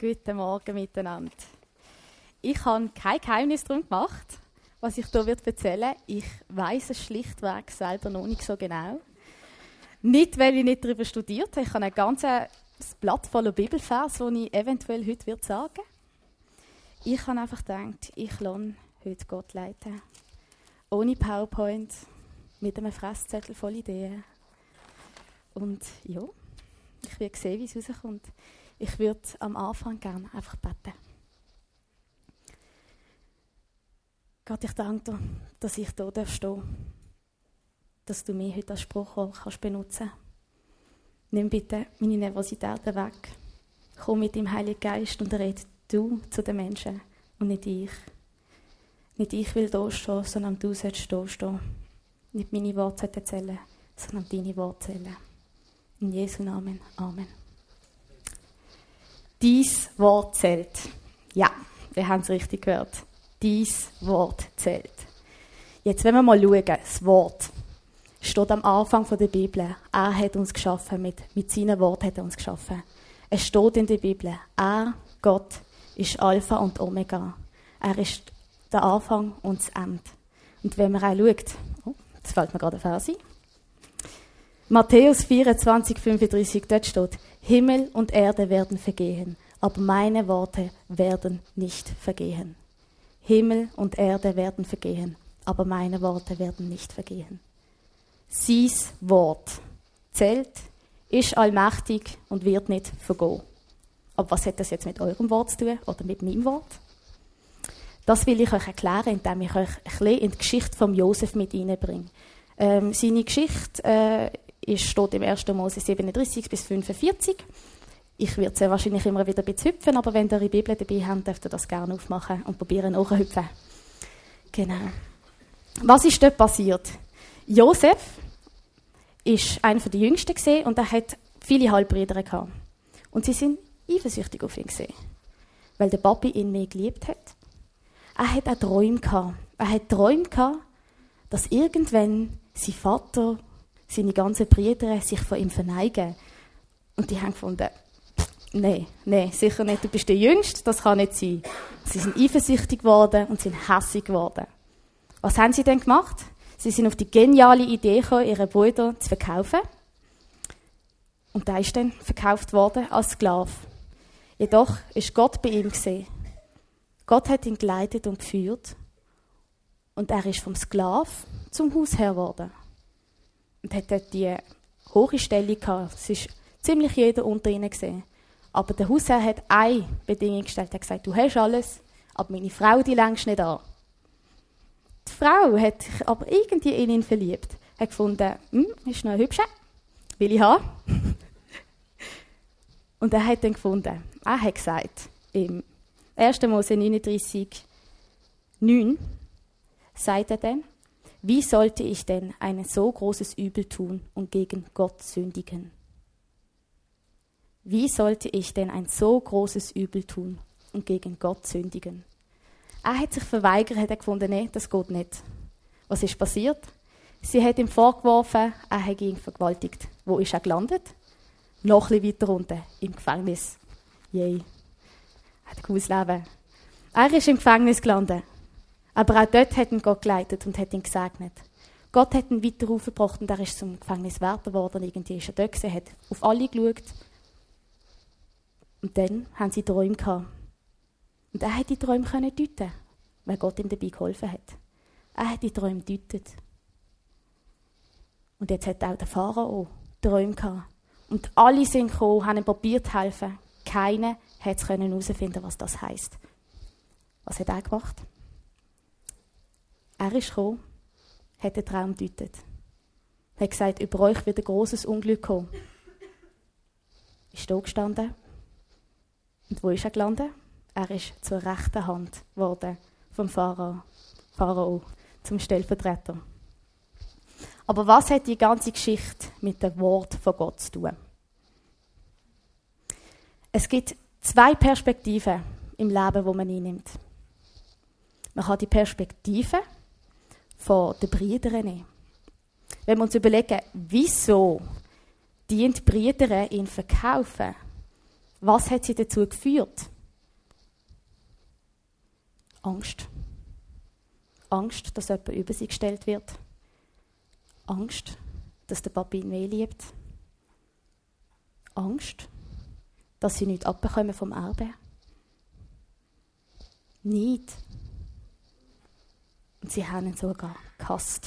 Guten Morgen miteinander. Ich habe kein Geheimnis darum gemacht, was ich hier erzählen werde. Ich weiss es schlichtweg selber noch nicht so genau. Nicht, weil ich nicht darüber studiert habe. Ich habe ein ganzes Blatt voller Bibelverse, die ich eventuell heute sagen würde. Ich habe einfach gedacht, ich lasse heute Gott leiten. Ohne PowerPoint, mit einem Fresszettel voll Ideen. Und ja, ich werde sehen, wie es rauskommt. Ich würde am Anfang gerne einfach beten. Gott, ich danke dir, dass ich hier stehen darf. Dass du mich heute als Sprachrohr benutzen kannst. Nimm bitte meine Nervositäten weg. Komm mit dem Heiligen Geist und rede du zu den Menschen und nicht ich. Nicht ich will hier stehen, sondern du sollst hier stehen. Nicht meine Worte zählen, sondern deine Worte zählen. In Jesu Namen. Amen. Dies Wort zählt. Ja, wir haben es richtig gehört. Dies Wort zählt. Jetzt wollen wir mal schauen. Das Wort steht am Anfang der Bibel. Er hat uns geschaffen. Mit seinen Worten hat er uns geschaffen. Es steht in der Bibel. Er, Gott, ist Alpha und Omega. Er ist der Anfang und das Ende. Und wenn man auch schaut, jetzt fällt mir gerade ein Vers ein. Matthäus 24, 35, dort steht, Himmel und Erde werden vergehen, aber meine Worte werden nicht vergehen. Himmel und Erde werden vergehen, aber meine Worte werden nicht vergehen. Sis Wort zählt, ist allmächtig und wird nicht vergehen. Aber was hat das jetzt mit eurem Wort zu tun oder mit meinem Wort? Das will ich euch erklären, indem ich euch ein bisschen in die Geschichte von Josef mit reinbringe. Seine Geschichte steht im 1. Mose 37 bis 45. Ich werde sehr wahrscheinlich immer wieder ein bisschen hüpfen, aber wenn ihr eure Bibel dabei habt, dürft ihr das gerne aufmachen und probieren nachzuhüpfen. Genau. Was ist dort passiert? Josef war einer der Jüngsten und er hat viele Halbbrüder gehabt. Und sie sind eifersüchtig auf ihn gesehen, weil der Papi ihn mehr geliebt hat. Er hat auch Träume gehabt. Er hat Träume gehabt, dass irgendwann sein Vater, seine ganzen Brüder sich von ihm verneigen. Und die haben gefunden, nein, sicher nicht, du bist der Jüngste, das kann nicht sein. Sie sind eifersüchtig geworden und sind hässig geworden. Was haben sie denn gemacht? Sie sind auf die geniale Idee gekommen, ihren Bruder zu verkaufen. Und der ist dann verkauft worden als Sklave. Jedoch ist Gott bei ihm gesehen. Gott hat ihn geleitet und geführt. Und er ist vom Sklave zum Hausherr geworden. Und hat dort die hohe Stellung gehabt. Es ist ziemlich jeder unter ihnen gesehen. Aber der Hausherr hat eine Bedingung gestellt. Er hat gesagt, du hast alles, aber meine Frau, die längst nicht an. Die Frau hat sich aber irgendwie in ihn verliebt. Hat gefunden, ist noch ein Hübscher, will ich haben. Und er hat dann gefunden, er hat gesagt, im 1. Mose 39, 9, sagt er dann, wie sollte ich denn ein so großes Übel tun und gegen Gott sündigen? Wie sollte ich denn ein so großes Übel tun und gegen Gott sündigen? Er hat sich verweigert, hat gefunden, nein, das geht nicht. Was ist passiert? Sie hat ihm vorgeworfen, er hätte ihn vergewaltigt. Wo ist er gelandet? Noch ein bisschen weiter unten, im Gefängnis. Yay. Er hat ein cooles Leben. Er ist im Gefängnis gelandet. Aber auch dort hat ihn Gott geleitet und hat ihn gesegnet. Gott hat ihn weiter aufgebracht und er ist zum Gefängniswärter geworden. Irgendwie ist er dort gewesen, hat auf alle geschaut. Und dann haben sie Träume gehabt. Und er hat die Träume deuten, weil Gott ihm dabei geholfen hat. Er hat die Träume gedeutet. Und jetzt hat auch der Pharao Träume gehabt. Und alle sind gekommen, haben ihm probiert zu helfen. Keiner hat es herausfinden, was das heisst. Was hat er gemacht? Er ist gekommen, hat den Traum gedeutet. Er hat gesagt, über euch wird ein grosses Unglück kommen. Ist da gestanden. Und wo ist er gelandet? Er ist zur rechten Hand geworden vom Pharao, zum Stellvertreter. Aber was hat die ganze Geschichte mit dem Wort von Gott zu tun? Es gibt zwei Perspektiven im Leben, die man einnimmt. Man kann die Perspektive von den Brüdern nehmen. Wenn wir uns überlegen, wieso die Brüder ihn verkaufen, was hat sie dazu geführt? Angst. Angst, dass jemand über sie gestellt wird. Angst, dass der Papi ihn mehr liebt. Angst, dass sie nichts abbekommen vom Erbe. Neid. Und sie haben ihn sogar gehasst.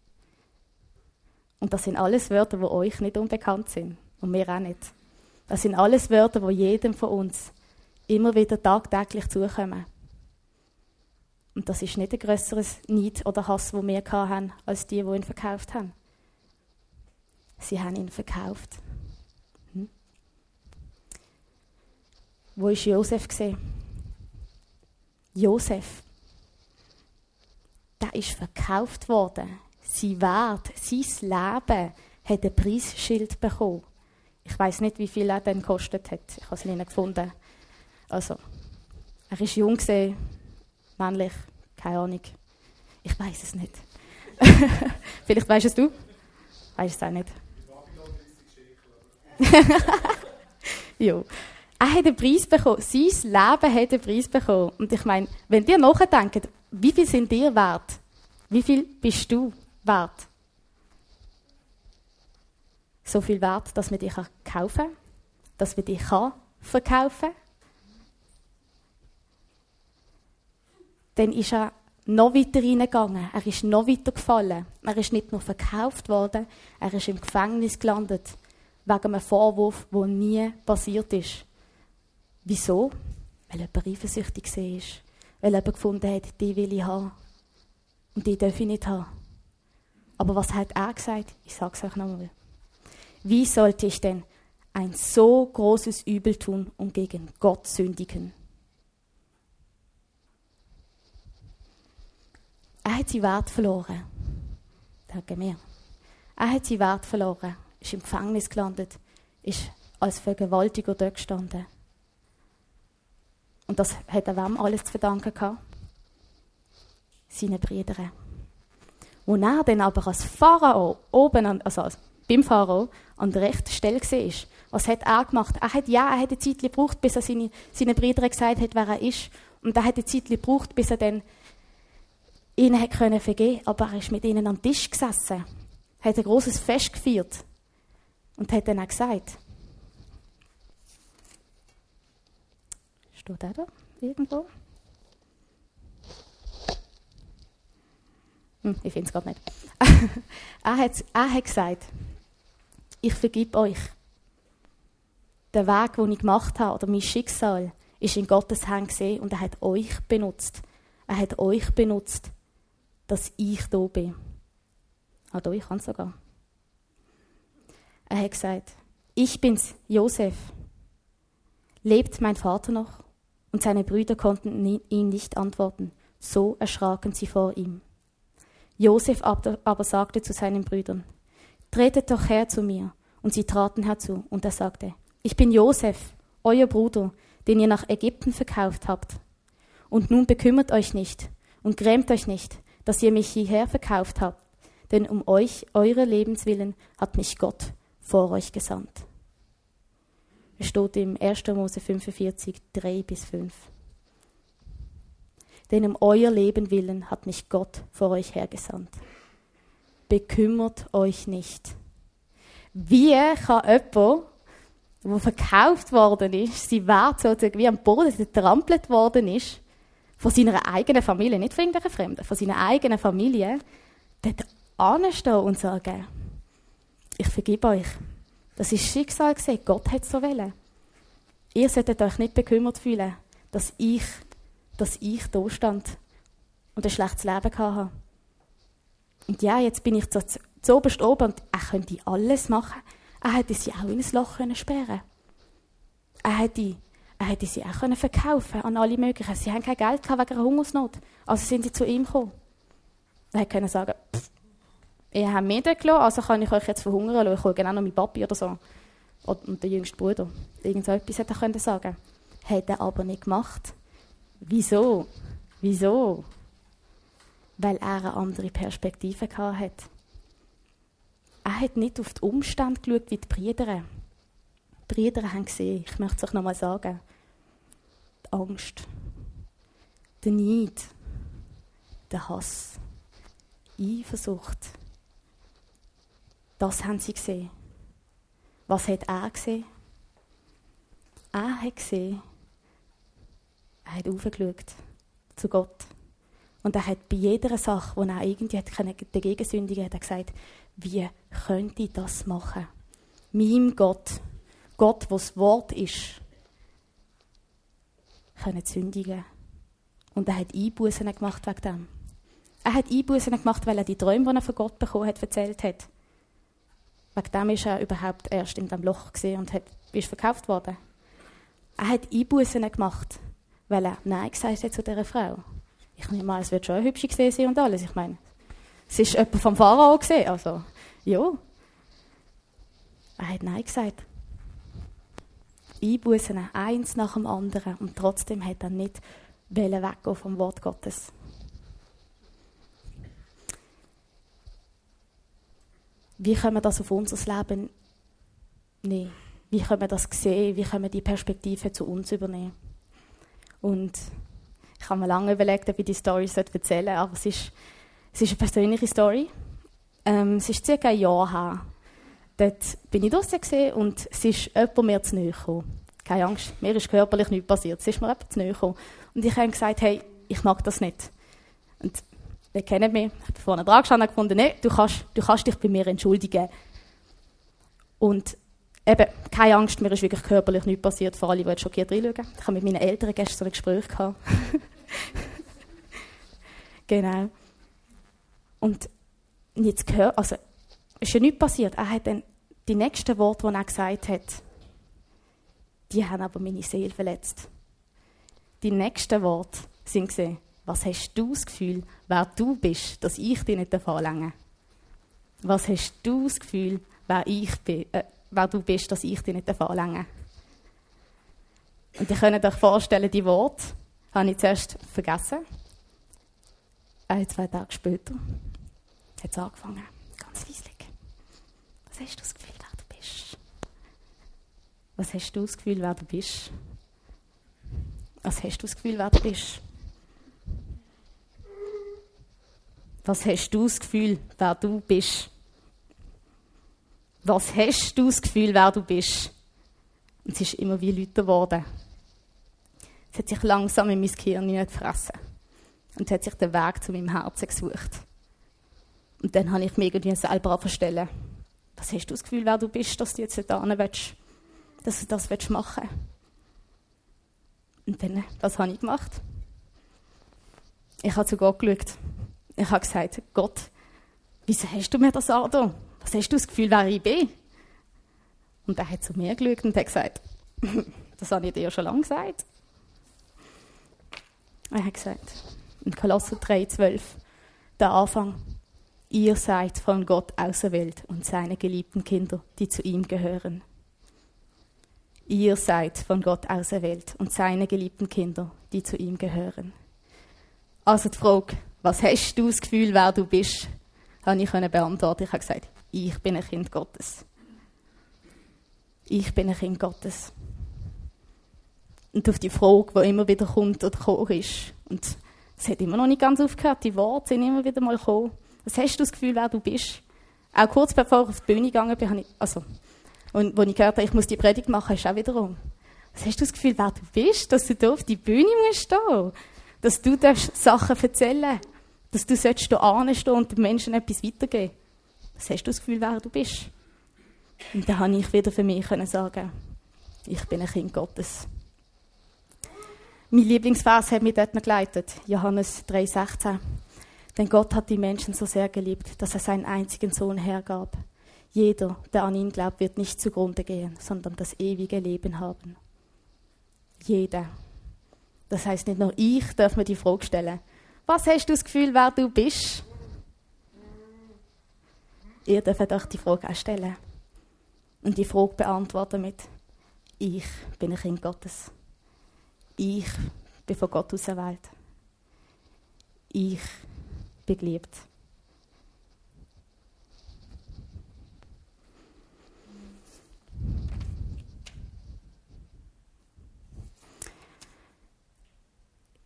Und das sind alles Wörter, die euch nicht unbekannt sind. Und mir auch nicht. Das sind alles Wörter, die jedem von uns immer wieder tagtäglich zukommen. Und das ist nicht ein grösseres Neid oder Hass, den wir hatten, als die ihn verkauft haben. Sie haben ihn verkauft. Wo war Josef? Josef, der ist verkauft worden. Sein Wert, sein Leben hat ein Preisschild bekommen. Ich weiss nicht, wie viel er dann gekostet hat. Ich habe es nicht gefunden. Also, er war jung, männlich, keine Ahnung. Ich weiss es nicht. Vielleicht weisst es du? Weisst es auch nicht. Jo. Er hat einen Preis bekommen. Sein Leben hat einen Preis bekommen. Und ich meine, wenn ihr nachdenkt, wie viel sind dir wert? Wie viel bist du wert? So viel wert, dass man dich kaufen kann, dass man dich verkaufen kann. Dann ist er noch weiter reingegangen. Er ist noch weiter gefallen. Er ist nicht nur verkauft worden, er ist im Gefängnis gelandet. Wegen einem Vorwurf, der nie passiert ist. Wieso? Weil jemand eifersüchtig war. Weil jemand gefunden hat, die will ich haben. Und die darf ich nicht haben. Aber was hat er gesagt? Ich sage es euch nochmal. Wie sollte ich denn ein so großes Übel tun und gegen Gott sündigen? Er hat seinen Wert verloren. Sagen wir. Er hat seinen Wert verloren, ist im Gefängnis gelandet, ist als Vergewaltiger dort gestanden. Und das hat er wem alles zu verdanken gehabt? Seinen Brüdern. Wo er dann aber als Pharao beim Pharao an der rechten Stelle war, was hat er gemacht? Er hat eine Zeit gebraucht, bis er seinen Brüdern gesagt hat, wer er ist. Und er hat eine Zeit gebraucht, bis er dann ihnen vergeben konnte. Aber er ist mit ihnen am Tisch gesessen, hat ein grosses Fest gefeiert und hat dann auch gesagt, steht er da irgendwo? Ich finde es gerade nicht. er hat gesagt, ich vergib euch. Der Weg, den ich gemacht habe, oder mein Schicksal, ist in Gottes Hand gesehen und er hat euch benutzt. Er hat euch benutzt, dass ich da bin. Ah, ich kann es sogar. Er hat gesagt, ich bin's, Josef. Lebt mein Vater noch? Und seine Brüder konnten ihm nicht antworten. So erschraken sie vor ihm. Josef aber sagte zu seinen Brüdern, tretet doch her zu mir. Und sie traten herzu. Und er sagte, ich bin Josef, euer Bruder, den ihr nach Ägypten verkauft habt. Und nun bekümmert euch nicht und grämt euch nicht, dass ihr mich hierher verkauft habt, denn um euch, eure Lebenswillen, hat mich Gott vor euch gesandt. Es steht im 1. Mose 45, 3-5. Denn um euer Leben willen hat mich Gott vor euch hergesandt. Bekümmert euch nicht. Wie kann jemand, der verkauft worden ist, sein Wert sozusagen wie am Boden getrampelt worden ist, von seiner eigenen Familie, nicht von irgendwelchen Fremden, von seiner eigenen Familie, dort anstehen und sagen, ich vergebe euch. Das ist Schicksal gewesen. Gott hat es so wollen. Ihr solltet euch nicht bekümmert fühlen, dass ich da stand und ein schlechtes Leben hatte. Und ja, jetzt bin ich zu oberst oben und er könnte alles machen. Er hätte sie auch in ein Loch sperren können. Er hätte sie auch verkaufen an alle möglichen. Sie haben kein Geld gehabt wegen einer Hungersnot. Also sind sie zu ihm gekommen. Er hätte können sagen, ihr habt mich dort gelassen, also kann ich euch jetzt verhungern lassen. Ich hole genau noch meinen Papi oder so. Und der jüngste Bruder. Irgend so etwas hätte er können sagen. Hat er aber nicht gemacht. Wieso? Weil er eine andere Perspektive hatte. Er hat nicht auf die Umstände geschaut wie die Brüder. Die Brüder haben gesehen, ich möchte es euch nochmal sagen, die Angst. Der Neid, der Hass, Eifersucht. Das haben sie gesehen. Was hat er gesehen? Er hat gesehen, er hat aufgeschaut zu Gott. Und er hat bei jeder Sache, wo er irgendwie dagegen sündigen hat er gesagt, wie könnte ich das machen? Meinem Gott, Gott, wo das Wort ist, können sündigen. Und er hat Einbußen gemacht wegen dem. Er hat Einbußen gemacht, weil er die Träume, die er von Gott bekommen hat, erzählt hat. Wegen dem war er überhaupt erst in diesem Loch und ist verkauft worden. Er hat Einbußen gemacht, weil er Nein gesagt hat zu dieser Frau. Ich nehme mal, es wird schon eine hübsche gesehen sein und alles. Ich meine, es ist jemand vom Pharao gesehen, also, ja. Er hat Nein gesagt. Einbußen, eins nach dem anderen. Und trotzdem hat er nicht weggehen vom Wort Gottes. Wie können wir das auf unser Leben nehmen? Wie können wir das sehen? Wie können wir die Perspektive zu uns übernehmen? Und ich habe mir lange überlegt, ob ich die Story erzählen sollte, aber es ist eine persönliche Story. Es ist circa ein Jahr her. Dort bin ich draussen und es ist jemand mir zu nahe gekommen. Keine Angst, mir ist körperlich nichts passiert. Es ist mir jemand zu nahe gekommen. Und ich habe ihm gesagt, hey, ich mag das nicht. Und ihr kennt mich, ich bin vorne dran gestanden und gefunden, nee, du kannst dich bei mir entschuldigen. Und eben, keine Angst, mir ist wirklich körperlich nichts passiert, vor allem, die jetzt schockiert reinschauen. Ich habe mit meinen Eltern gestern so ein Gespräch gehabt. Genau. Und jetzt gehört, also, es ist ja nichts passiert. Er hat dann die nächsten Worte, die er gesagt hat, die haben aber meine Seele verletzt. Die nächsten Worte sind gesehen, was hast du das Gefühl, wer du bist, dass ich dich nicht anlänge? Was hast du das Gefühl, wer du bist, dass ich dich nicht anlänge? Und ihr könnt euch vorstellen, die Worte habe ich zuerst vergessen. 2 Tage später hat es angefangen. Ganz weislich. Was hast du das Gefühl, wer du bist? Was hast du das Gefühl, wer du bist? Was hast du das Gefühl, wer du bist? Was hast du das Gefühl, wer du bist? Was hast du das Gefühl, wer du bist? Und es ist immer wie lauter geworden. Es hat sich langsam in mein Gehirn gefressen. Und es hat sich den Weg zu meinem Herzen gesucht. Und dann habe ich mich irgendwie selber verstellen. Was hast du das Gefühl, wer du bist, dass du jetzt da willst, dass du das machen willst? Und dann, was habe ich gemacht? Ich habe zu Gott geschaut. Ich habe gesagt, Gott, wieso hast du mir das angetan? Was hast du das Gefühl, wer ich bin? Und er hat zu mir geschaut und hat gesagt, das habe ich dir schon lange gesagt. Er hat gesagt, in Kolosser 3,12, der Anfang, ihr seid von Gott auserwählt und seine geliebten Kinder, die zu ihm gehören. Ihr seid von Gott auserwählt und seine geliebten Kinder, die zu ihm gehören. Also die Frage, was hast du das Gefühl, wer du bist, habe ich beantworten. Ich habe gesagt, ich bin ein Kind Gottes. Ich bin ein Kind Gottes. Und auf die Frage, die immer wieder kommt oder gekommen ist, und es hat immer noch nicht ganz aufgehört, die Worte sind immer wieder mal gekommen. Was hast du das Gefühl, wer du bist? Auch kurz bevor ich auf die Bühne gegangen bin, und als ich gehört habe, ich muss die Predigt machen, ist auch wiederum. Was hast du das Gefühl, wer du bist, dass du hier auf die Bühne musst stehen? Dass du Sachen erzählen darfst? Dass du hier anstehen und den Menschen etwas weitergeben? Was hast du das Gefühl, wer du bist? Und dann konnte ich wieder für mich sagen, ich bin ein Kind Gottes. Mein Lieblingsvers hat mich dort geleitet, Johannes 3,16. Denn Gott hat die Menschen so sehr geliebt, dass er seinen einzigen Sohn hergab. Jeder, der an ihn glaubt, wird nicht zugrunde gehen, sondern das ewige Leben haben. Jeder. Das heisst, nicht nur ich darf mir die Frage stellen, was hast du das Gefühl, wer du bist? Ihr dürft euch die Frage auch stellen. Und die Frage beantworten mit, ich bin ein Kind Gottes. Ich bin von Gott auserwählt. Ich bin geliebt.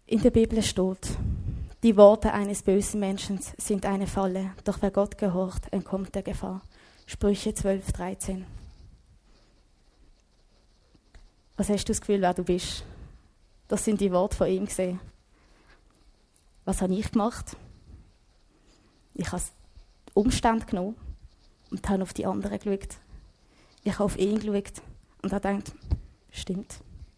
In der Bibel steht, die Worte eines bösen Menschen sind eine Falle, doch wer Gott gehorcht, entkommt der Gefahr. Sprüche 12,13. Was hast du das Gefühl, wer du bist? Das sind die Worte von ihm gesehen. Was habe ich gemacht? Ich habe Umstände genommen und habe auf die anderen geschaut. Ich habe auf ihn geschaut und habe gedacht, stimmt.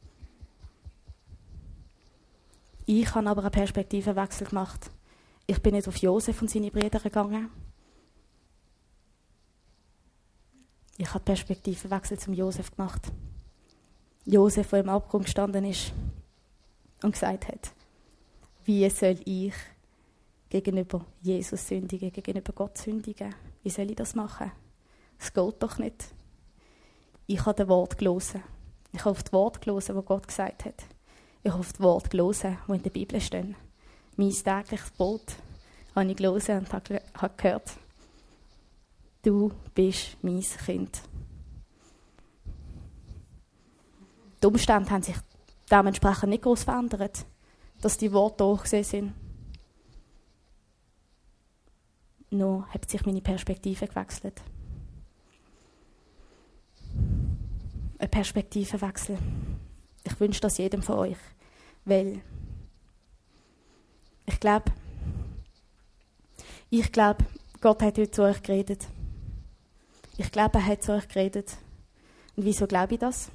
Ich habe aber einen Perspektivenwechsel gemacht. Ich bin nicht auf Josef und seine Brüder gegangen. Ich habe Perspektivenwechsel zum Josef gemacht. Josef, der im Abgrund gestanden ist und gesagt hat, wie soll ich gegenüber Jesus sündigen, gegenüber Gott sündigen? Wie soll ich das machen? Es geht doch nicht. Ich habe das Wort gelesen. Ich habe auf das Wort gelesen, das Gott gesagt hat. Ich habe auf das Wort gelesen, das in der Bibel steht. Mein tägliches Brot habe ich gelesen und habe gehört, du bist mein Kind. Die Umstände haben sich dementsprechend nicht groß verändert, dass die Worte da sind. Nur hat sich meine Perspektive gewechselt. Ein Perspektivenwechsel. Ich wünsche das jedem von euch, weil ich glaube, Gott hat heute zu euch geredet. Ich glaube, er hat zu euch geredet. Und wieso glaube ich das?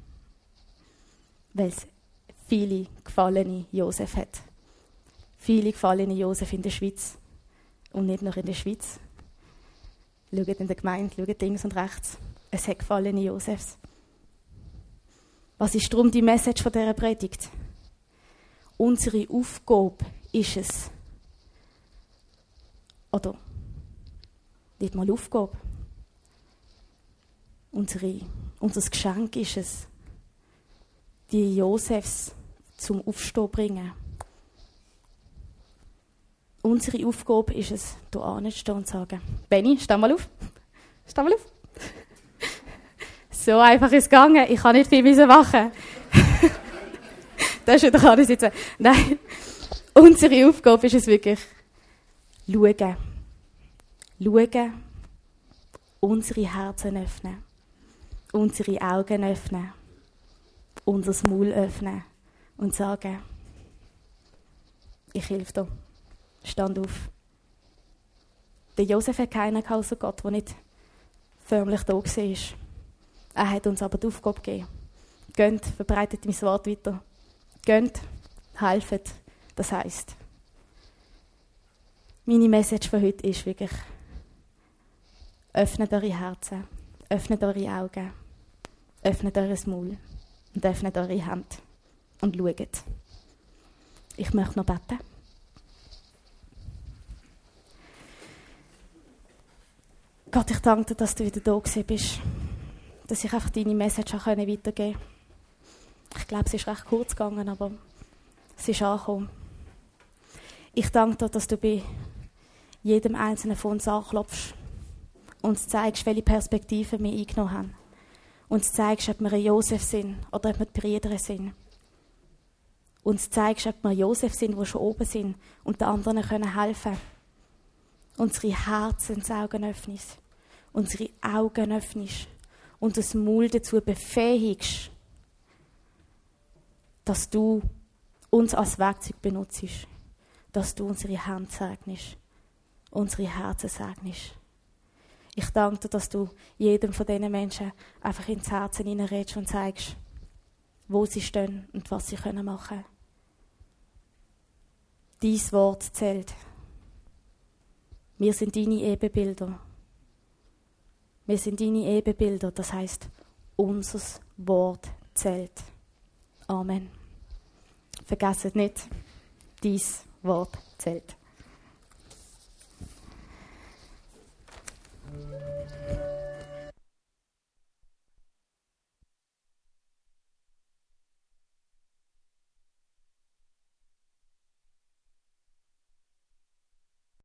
Weil es viele gefallene Josef hat. Viele gefallene Josef in der Schweiz. Und nicht nur in der Schweiz. Schaut in der Gemeinde, schaut links und rechts. Es hat gefallene Josefs. Was ist darum die Message von dieser Predigt? Unsere Aufgabe ist es, oder nicht mal Aufgabe, unser Geschenk ist es, die Josefs zum Aufstehen bringen. Unsere Aufgabe ist es, hier anzustehen und zu sagen, Benni, steh mal auf. Steh mal auf. So einfach ist es gegangen. Ich kann nicht viel machen. Das ist wieder alles sitzen. Nein. Unsere Aufgabe ist es wirklich, schauen. Schauen. Unsere Herzen öffnen. Unsere Augen öffnen. Unser Maul öffnen. Und sagen, ich helfe dir. Stand auf. Der Josef hat keinen außer Gott, der nicht förmlich da war. Er hat uns aber die Aufgabe gegeben. Geht, verbreitet mein Wort weiter. Geht, helfet. Das heisst, meine Message von heute ist wirklich, öffnet eure Herzen, öffnet eure Augen, öffnet eure Maul und öffnet eure Hände und schaut. Ich möchte noch beten. Gott, ich danke dir, dass du wieder da bist. Dass ich einfach deine Message weitergeben konnte. Ich glaube, es ist recht kurz gegangen, aber es ist angekommen. Ich danke dir, dass du bei jedem Einzelnen von uns anklopfst und uns zeigst, welche Perspektiven wir eingenommen haben. Uns zeigst, ob wir ein Josef sind oder ob wir die Brüder sind. Uns zeigst, ob wir Josef sind, die schon oben sind und den anderen helfen können. Unsere Herzensaugen öffnest. Unsere Augen öffnest. Und das Maul dazu befähigst, dass du uns als Werkzeug benutzt, dass du unsere Hände segnest, unsere Herzen segnest. Ich danke dir, dass du jedem von diesen Menschen einfach ins Herzen hineinredest und zeigst, wo sie stehen und was sie machen können. Dein Wort zählt. Wir sind deine Ebenbilder. Wir sind deine Ebenbilder, das heisst, unser Wort zählt. Amen. Vergesst nicht, dein Wort zählt.